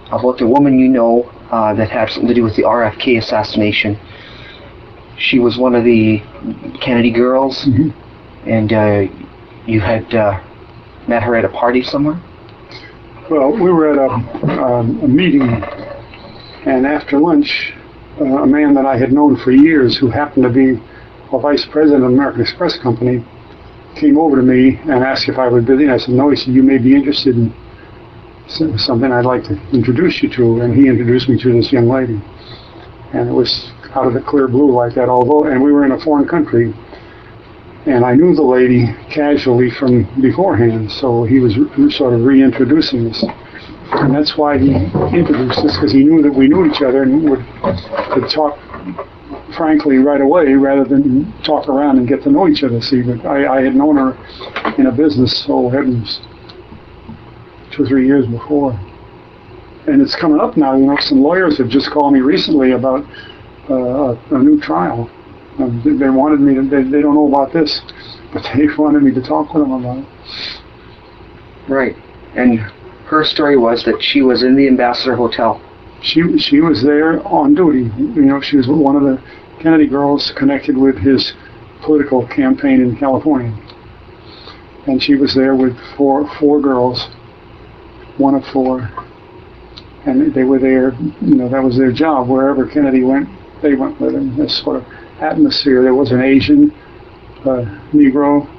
about the woman you know that had something to do with the RFK assassination. She was one of the Kennedy girls, and you had met her at a party somewhere? Well, we were at a meeting, and after lunch, a man that I had known for years, who happened to be a vice president of American Express Company, came over to me and asked if I was busy. And I said, no. He said, you may be interested in something I'd like to introduce you to. And he introduced me to this young lady. And it was out of the clear blue like that, and we were in a foreign country. And I knew the lady casually from beforehand, so he was sort of reintroducing us. And that's why he introduced us, because he knew that we knew each other and could talk frankly right away rather than talk around and get to know each other. See, but I had known her in a business, so heavens, 2 or 3 years before. And it's coming up now. Some lawyers have just called me recently about a new trial. They wanted me to, they don't know about this, but they wanted me to talk with them about it. Right. And her story was that she was in the Ambassador Hotel. She was there on duty. She was one of the Kennedy girls connected with his political campaign in California. And she was there with four girls, one of four. And they were there, that was their job. Wherever Kennedy went, they went with him. This sort of atmosphere. There was an Asian, Negro,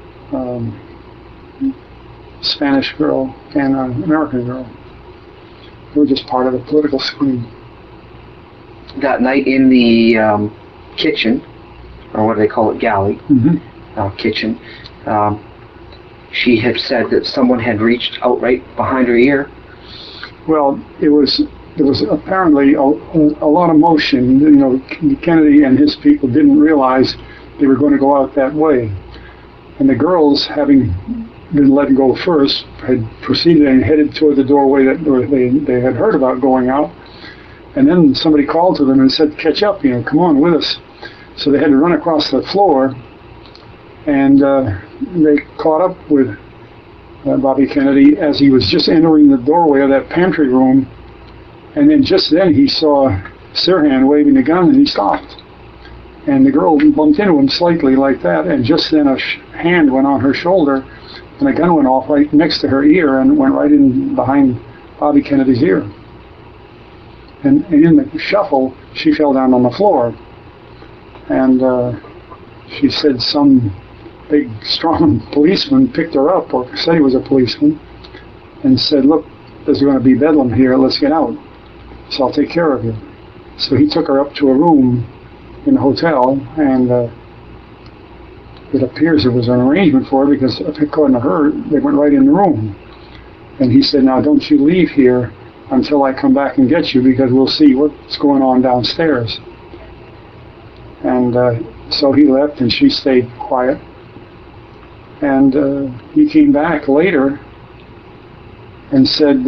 Spanish girl, and an American girl. They were just part of the political scene. That night in the kitchen, or what do they call it, galley, kitchen, she had said that someone had reached out right behind her ear. Well, there was apparently a lot of motion. Kennedy and his people didn't realize they were going to go out that way. And the girls, having been let go first, had proceeded and headed toward the doorway that they had heard about going out. And then somebody called to them and said, catch up, come on with us. So they had to run across the floor, and they caught up with Bobby Kennedy as he was just entering the doorway of that pantry room. And then just then he saw Sirhan waving the gun, and he stopped. And the girl bumped into him slightly like that, and just then a hand went on her shoulder, and a gun went off right next to her ear and went right in behind Bobby Kennedy's ear. And in the shuffle, she fell down on the floor. And she said some big, strong policeman picked her up, or said he was a policeman, and said, look, there's going to be bedlam here, let's get out. So I'll take care of you. So he took her up to a room in the hotel, and it appears there was an arrangement for her, because according to her, they went right in the room. And he said, now don't you leave here until I come back and get you, because we'll see what's going on downstairs. And so he left, and she stayed quiet. And he came back later and said,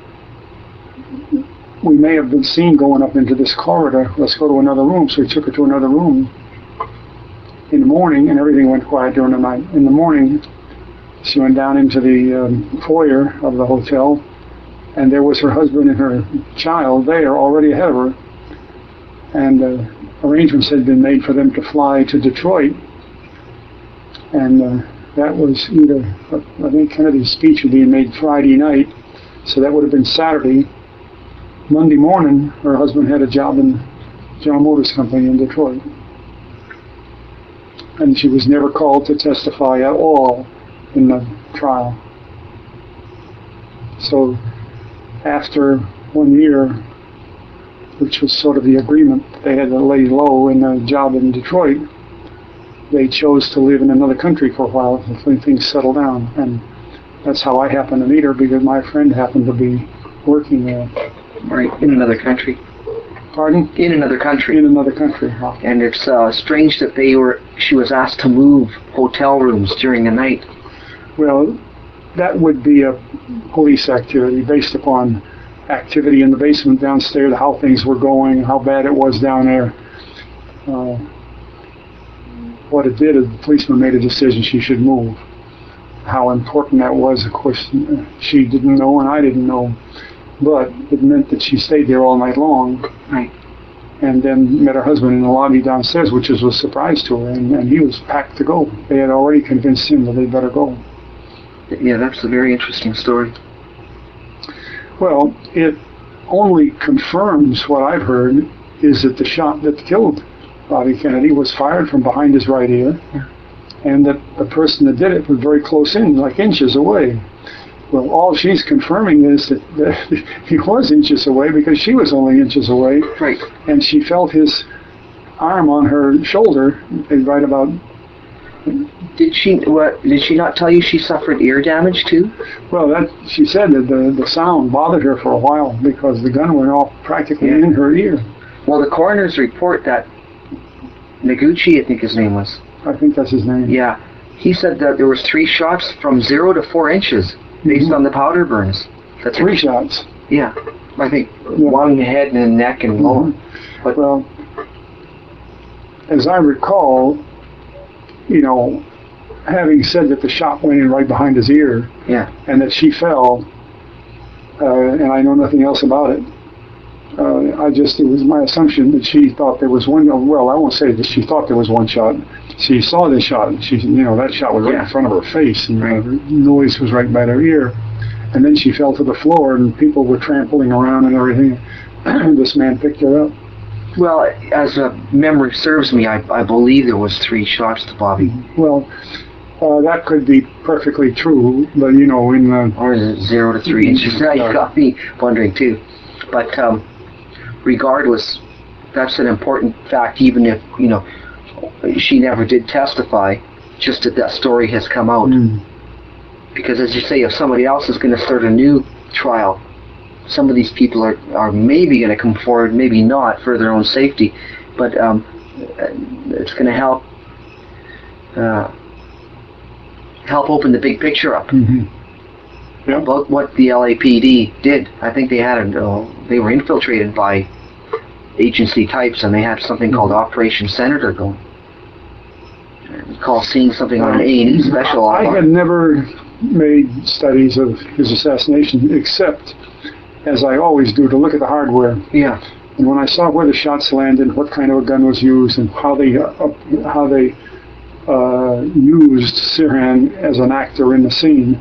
we may have been seen going up into this corridor. Let's go to another room. So he took her to another room in the morning, and everything went quiet during the night. In the morning, she went down into the foyer of the hotel, and there was her husband and her child there already ahead of her. And arrangements had been made for them to fly to Detroit. And that was either, I think Kennedy's speech was being made Friday night, so that would have been Saturday. Monday morning, her husband had a job in General Motors Company in Detroit. And she was never called to testify at all in the trial. So after 1 year, which was sort of the agreement, they had to lay low in a job in Detroit, they chose to live in another country for a while until things settled down. And that's how I happened to meet her, because my friend happened to be working there. Right, in another country. Pardon? In another country. In another country. And it's strange that she was asked to move hotel rooms during the night. Well, that would be a police activity based upon activity in the basement downstairs, how things were going, how bad it was down there. What it did is the policeman made a decision she should move. How important that was, of course, she didn't know and I didn't know. but it meant that she stayed there all night long. Right. And then met her husband in the lobby downstairs, which was a surprise to her, and he was packed to go. They had already convinced him that they'd better go. Yeah, that's a very interesting story. Well, it only confirms what I've heard, is that the shot that killed Bobby Kennedy was fired from behind his right ear, and that the person that did it was very close in, like inches away. Well, all she's confirming is that he was inches away because she was only inches away. Right. And she felt his arm on her shoulder right about... Did she not tell you she suffered ear damage too? Well, she said that the sound bothered her for a while because the gun went off practically in her ear. Well, the coroner's report that Noguchi, I think his name was. I think that's his name. Yeah. He said that there was 3 shots from 0 to 4 inches based on the powder burns. That's 3 shots. Yeah. I think one head and then neck and lower. But, well, as I recall, you know, having said that the shot went in right behind his ear, and that she fell, and I know nothing else about it, it was my assumption that she thought there was one, well, I won't say that she thought there was one shot. She saw the shot, and that shot was right in front of her face, and the noise was right by her ear. And then she fell to the floor, and people were trampling around and everything. This man picked her up. Well, as memory serves me, I believe there was 3 shots to Bobby. Well, that could be perfectly true, but or is it 0 to 3 inches? Now you got me wondering too. But regardless, that's an important fact. Even if she never did testify, just that story has come out. Because as you say, if somebody else is going to start a new trial, some of these people are maybe going to come forward, maybe not, for their own safety, but it's going to help open the big picture up about what the LAPD did. I think they had they were infiltrated by agency types, and they had something called Operation Senator going. Recall seeing something on an A&E special. I had never made studies of his assassination, except, as I always do, to look at the hardware. Yeah. And when I saw where the shots landed, what kind of a gun was used, and how they used Sirhan as an actor in the scene,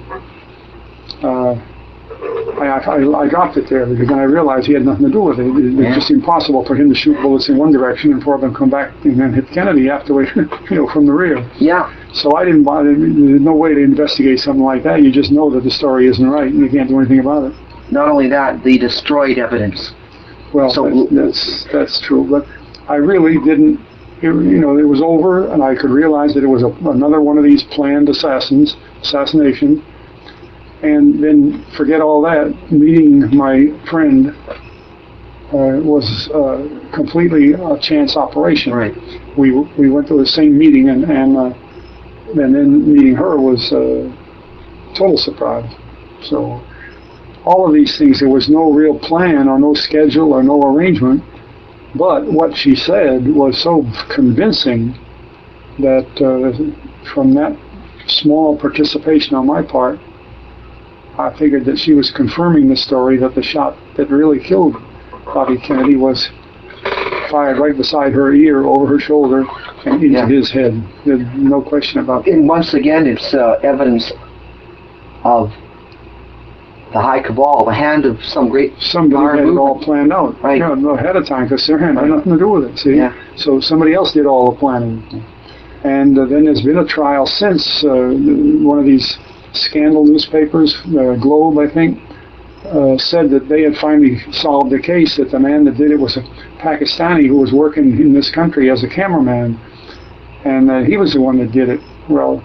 I dropped it there because then I realized he had nothing to do with it. It was just impossible for him to shoot bullets in one direction and 4 of them come back and then hit Kennedy afterwards, from the rear. Yeah. So I didn't bother. There's no way to investigate something like that. You just know that the story isn't right and you can't do anything about it. Not only that, they destroyed evidence. Well, so that's true. But I really didn't. It was over, and I could realize that it was another one of these planned assassination. And then forget all that. Meeting my friend was completely a chance operation. Right. We went to the same meeting, and then meeting her was a total surprise. So all of these things, there was no real plan or no schedule or no arrangement. But what she said was so convincing that from that small participation on my part, I figured that she was confirming the story that the shot that really killed Bobby Kennedy was fired right beside her ear, over her shoulder, and into his head. There's no question about that. And once again, it's evidence of the high cabal, the hand of somebody had it all planned out. Right. Ahead of time, because their hand had nothing to do with it, see? Yeah. So somebody else did all the planning. And then there's been a trial since. One of these scandal newspapers, Globe, I think, said that they had finally solved the case, that the man that did it was a Pakistani who was working in this country as a cameraman, and he was the one that did it. Well,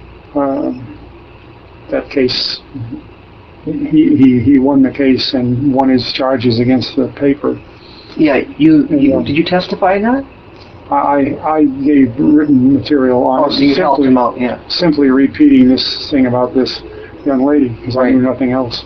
that case, he won the case and won his charges against the paper. Yeah, did you testify in that? I gave written material on so you helped him out, yeah. Simply repeating this thing about this young lady, because I knew nothing else.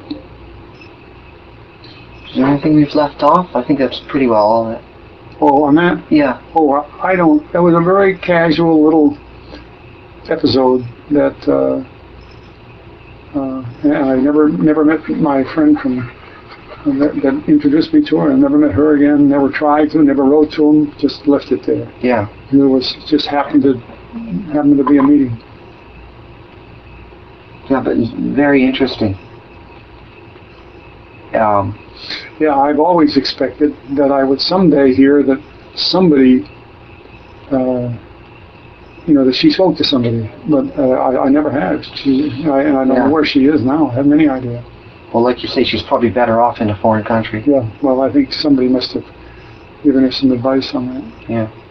Is there anything we've left off? I think that's pretty well all that. Oh, on that? Yeah. Oh, I don't. That was a very casual little episode that, and I never met my friend from that introduced me to her. I never met her again, never tried to, never wrote to him, just left it there. Yeah. And it was just happened to be a meeting. Yeah, but very interesting. Yeah, I've always expected that I would someday hear that somebody, that she spoke to somebody, but I never have. I don't know where she is now. I haven't any idea. Well, like you say, she's probably better off in a foreign country. Yeah, well, I think somebody must have given her some advice on that. Yeah.